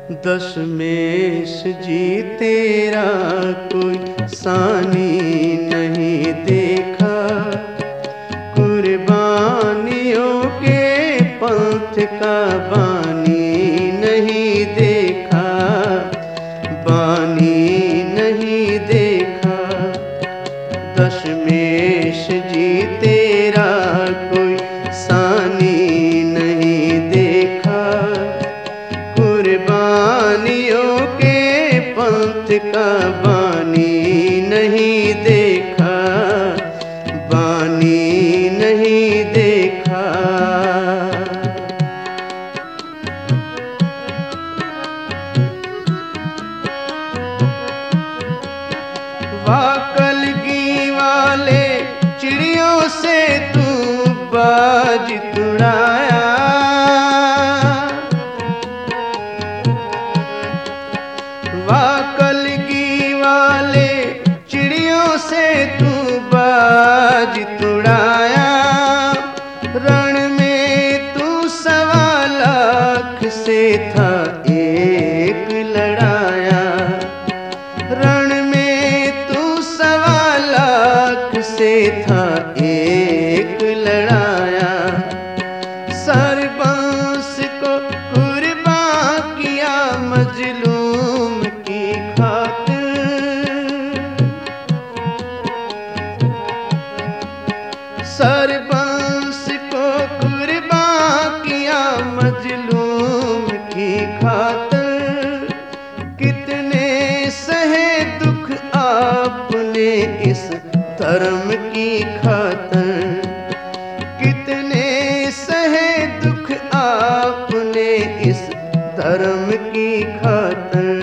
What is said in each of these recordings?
दशमेश जी तेरा कोई सानी नहीं देखा, कुर्बानियों के पंथ का बानी नहीं देखा, बानी नहीं देखा। दशमेश जी तेरा कोई सानी नहीं देखा, कुर्बानियों के पंथ का बानी नहीं देखा, बानी नहीं देखा। वाकलगी वाले चिड़ियों से तू बाज तुड़ाया, वाकलगी वाले चिड़ियों से तू बाज तुड़ाया। रण में तू 1.25 लाख से था एक लड़ाया, रण में तू 1.25 लाख से था एक लड़ाया। सरबंस को कुर्बान किया मजलूम की खातिर, सरबंस को कुर्बान किया मजलूम की खातिर। कितने सहे दुख आपने इस धर्म की खातिर, कितने सहे दुख आपने इस धर्म की खातिर।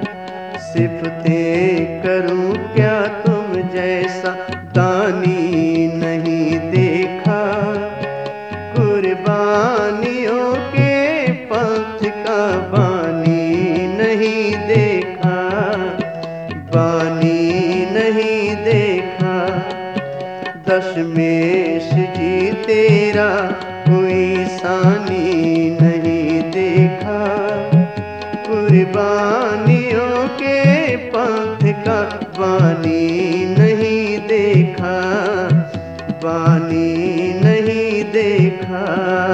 सिफतें करूं क्या तुम जैसा दानी नहीं देखा, कुर्बानियों के पंथ का बानी नहीं देखा, बानी नहीं देखा। दशमेश जी तेरा कोई सानी नहीं देखा, कुर्बानियों के पंथ का बानी नहीं देखा, बानी नहीं देखा।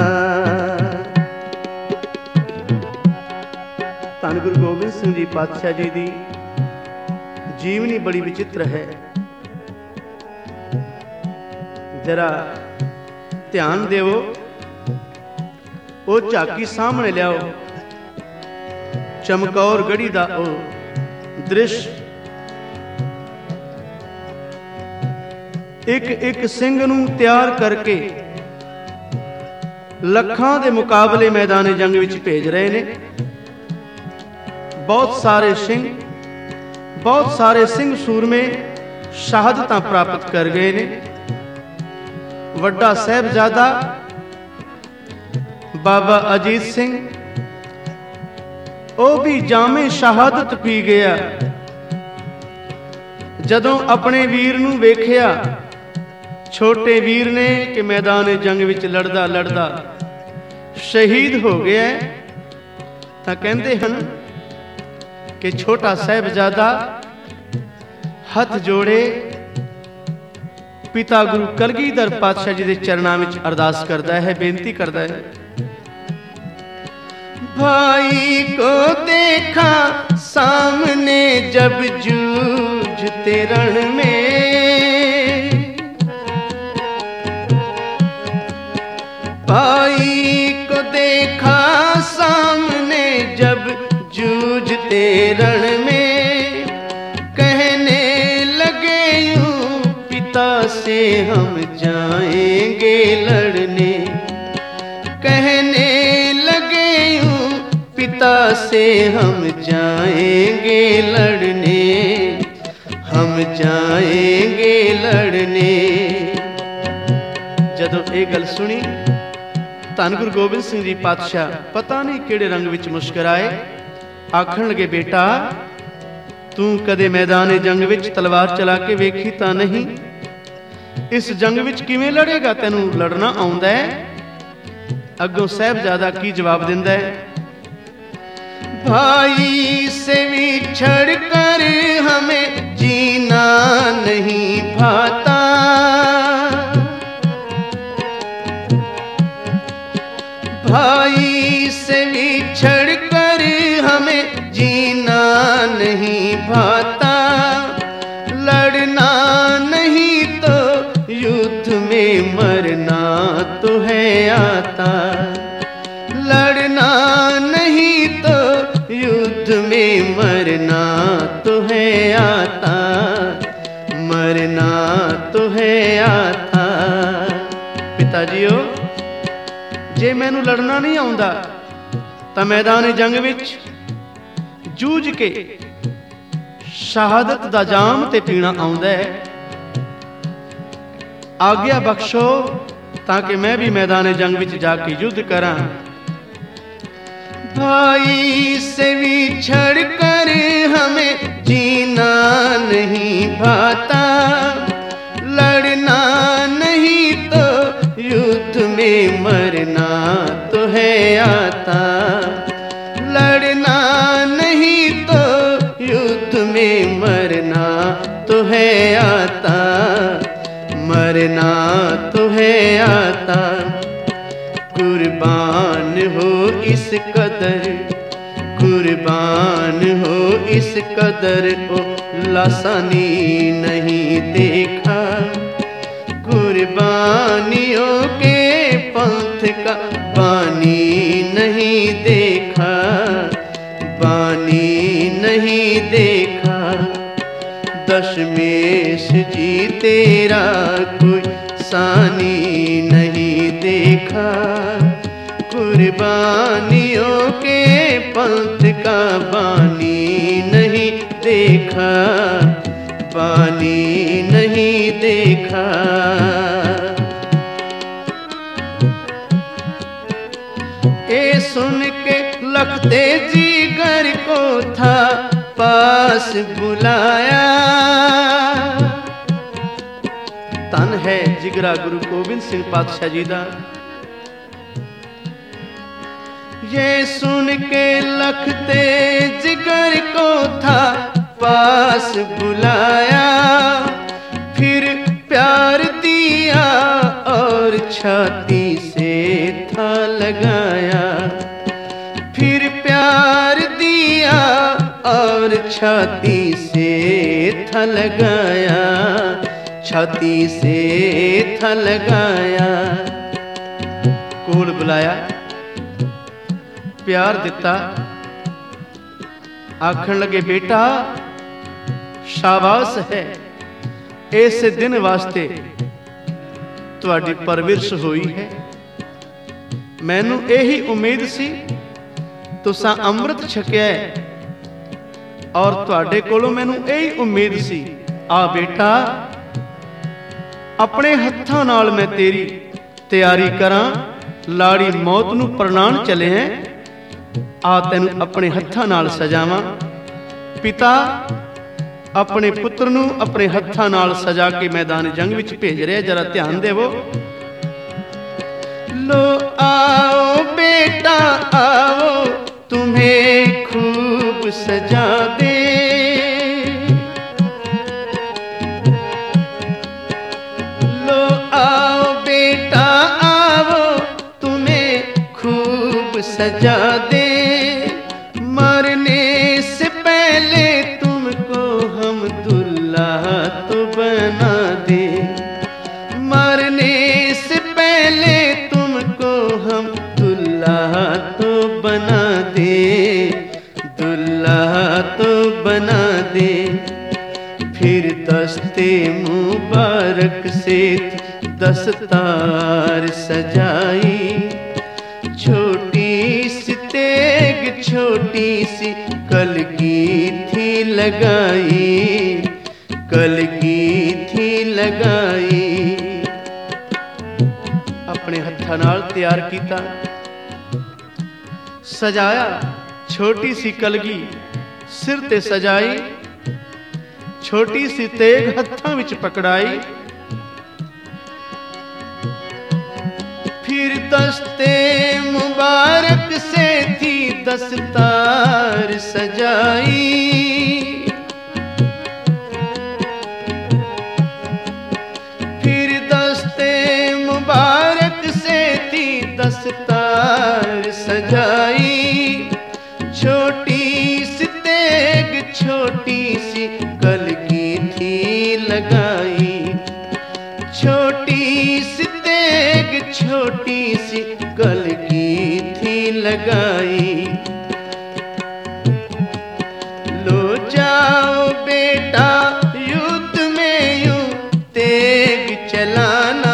धन गुरु गोबिंद सिंह जी पातशाह जी दी जीवनी बड़ी विचित्र है। जरा ध्यान देवो, वो झाकी सामने लियाओ, चमकौर गढ़ी दा ओ दृश्य। एक एक सिंह नूं तैयार करके लखां दे मुकाबले मैदान जंग विच भेज रहे ने। बहुत सारे सिंह सूरमे शहादतां प्राप्त कर गए ने। वड्डा साहिबजादा बाबा अजीत सिंह ओ भी जामे शहादत पी गया। जदों अपने वीर नूं वेखिया, छोटे वीर ने कि मैदान जंग विच लड़दा लड़दा शहीद हो गया, तां कहंदे हन कि छोटा साहिबजादा हथ जोड़े पिता गुरु कलगीधर पातशाह जी के चरणां विच अरदास करता है, बेनती करता है। भाई को देखा सामने जब जूझते रण में, भाई को देखा सामने जब जूझते रण में, कहने लगे यूं पिता से हम जाएंगे लड़ने, कहने लगे यूं पिता से हम जाएंगे लड़ने, हम जाएंगे लड़ने। जदों ये गल सुनी, धन गुरु गोबिंद सिंह जी पातशाह पता नहीं किहड़े रंग विच मुस्कुराए। आखण लगे, बेटा तू कदे मैदान जंग विच तलवार चला के वेखी तां नहीं, इस जंग विच किवें लड़ेगा, तैनूं लड़ना आउंदा है? अगों साहिबजादा की जवाब दिंदा है, भाई से बिछड़ कर हमें जीना नहीं भाता, भाई से बिछड़ कर हमें जीना नहीं भाता, लड़ना नहीं तो युद्ध में मरना तो है आता, लड़ना नहीं तो युद्ध में मरना तो है आता, मरना तो है आता। पिताजीओ, जे मैनू लड़ना नहीं आउंदा तां मैदान जंग विच जूझ के शहादत दा जाम ते पीना आउंदा है। आग्या बख्शो ताकि मैं भी मैदान जंग विच जाके युद्ध करां। भाई से बिछड़ कर हमें जीना नहीं भाता, लड़ना नहीं तो युद्ध में मरना तो है आता, लड़ना नहीं तो युद्ध में मरना तो है आता, मरना तो है आता। कुर्बान हो इस कदर, कुर्बान हो इस कदर ओ लासानी नहीं देखा, कुर्बानियों के पंथ का बानी नहीं देखा, बानी नहीं देखा। दशमेश जी तेरा कोई सानी नहीं देखा, कुर्बानियों के पंथ का बानी नहीं देखा, बानी नहीं देखा। ए सुन के लखते जिगर को था पास बुलाया, तन है जिगरा गुरु गोबिंद सिंह पातशाह जी दा। ये सुन के लखते जिगर को था पास बुलाया, फिर प्यार दिया और छाती से था लगाया, फिर प्यार दिया और छाती से था लगाया, छाती से था लगाया। कोल बुलाया, प्यार दिता, आखण लगे बेटा शाबाश है, इस दिन वास्ते तुहाडी परवरिश हुई है। मैनू यही उम्मीद सी तुसां अमृत छकिया है और तुहाडे कोलों मैनू यही उम्मीद सी। आ बेटा अपने हत्थां नाल मैं तेरी तैयारी करां, लाड़ी मौत नू प्रणाण चले हैं, आ तैनू अपने हत्थां नाल सजावां। पिता अपने पुत्र नू अपने हत्थां नाल सजा के मैदान जंग विच भेज रहा। जरा ध्यान देवो। लो आओ बेटा आओ, तुम्हें खूब सजा दे, लो आओ बेटा आओ, तुम्हें खूब सजा दे, मरने से पहले तुमको हम दुल्हा तो बना दे, मरने से पहले तुमको हम दुल्हा तो बना दे, दुल्हा तो बना दे। फिर दस्ते मुबारक से दस्तार सजाई, छोटी सी तेग छोटी सी कलगी थी लगाई, कलगी थी लगाई। अपने हत्थां नाल तैयार किया, सजाया, छोटी सी कलगी सिर ते सजाई, छोटी सी तेग हत्थां विच पकड़ाई। फिर दस्ते मुबारक से थी दस्तार सजाई, फिर दस्ते मुबारक से थी दस्तार सजाई। छोटी सी तेग छोटी सी कल की थी लगाई, छोटी सी तेग छोटी सी कल की थी लगाई। लो जाओ बेटा युद्ध में यूं तेग चलाना,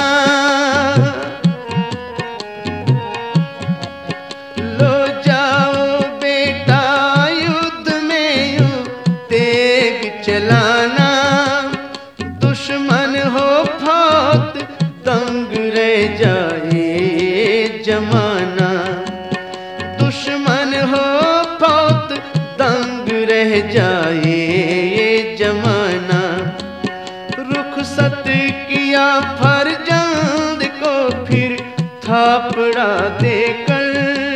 लो जाओ बेटा युद्ध में यूं तेग चलाना। दुश्मन हो बहुत दंग रह जाए जमाना, दुश्मन हो बहुत दंग रह जाए ये जमाना। रुखसत किया फरजंद को फिर थापड़ा देकर,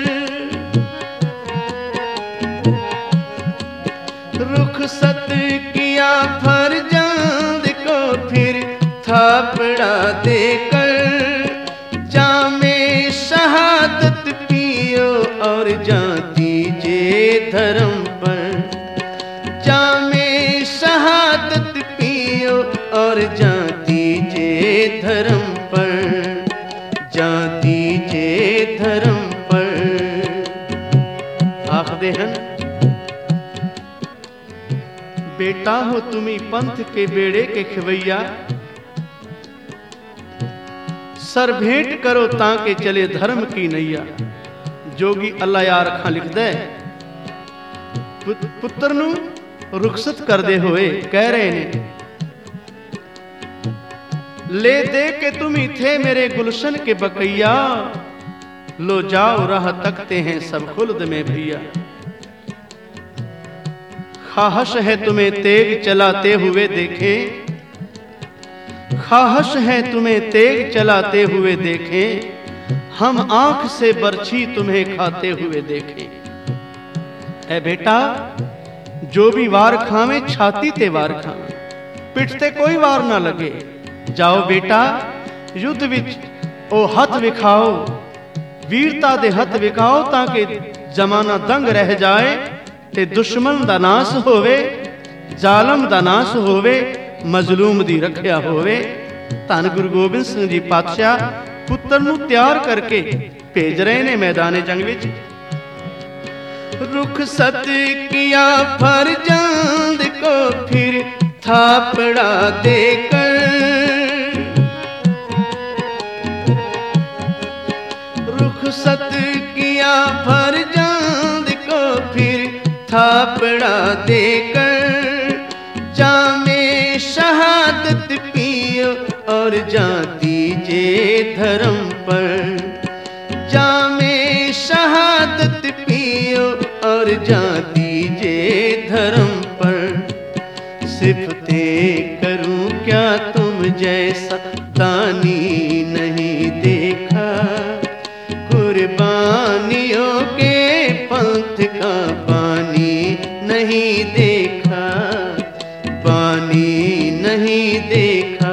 रुखसत किया फरजंद को फिर थापड़ा देकर। जामे शहादत पियो और जान दीजिए धर्म पर, जामे शहादत पियो और जान दीजिए धर्म पर, जान दीजिए धर्म पर। आखदे हन बेटा हो तुम्ही पंथ के बेड़े के खवैया, सर भेंट करो ताके चले धर्म की नैया। जोगी अल्लाह यार खां लिख दे पुत्र नू रुखसत कर दे होए कह रहे ने, ले दे के तुम ही थे मेरे गुलशन के बकैया। लो जाओ राह तकते हैं सब खुल्द में भैया। ख्वाहिश है तुम्हें तेग चलाते हुए देखें, ख्वाहिश है तुम्हें तेग चलाते हुए देखें। हम आंख से बरछी तुम्हें खाते हुए देखें। ऐ बेटा जो भी वार खावे छाती ते वार खावे, पिटते कोई वार ना लगे। जाओ बेटा युद्ध विच ओ हथ विखाओ, वीरता दे हथ विखाओ ताकि जमाना दंग रह जाए ते दुश्मन दा नाश होवे, जालम दा नाश होवे, मजलूम दी रखिया होवे। धन गुरु गोबिंद सिंह जी पातशाह पुत्र नू तैयार करके भेज रहे ने मैदाने जंग विच। रुखसत किया फरजंद को फिर थापड़ा देकर, रुखसत किया फरजंद को फिर थापड़ा देकर। जामे शहादत पियो और जान दीजिए धर्म पर, जामे शहादत पियो और जान दीजिए धर्म पर। सिफतें करूं क्या तुम जैसा दानी नहीं देखा, कुर्बानियों के पंथ का पानी नहीं देखा, पानी नहीं देखा।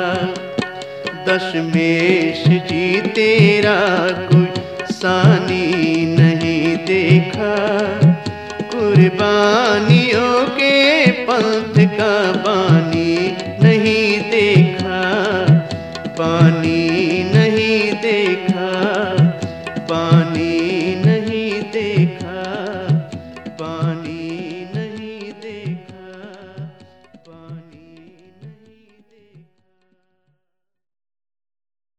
दशमेश जी तेरा कोई सानी नहीं देखा, कुर्बानियों के पंथ का बानी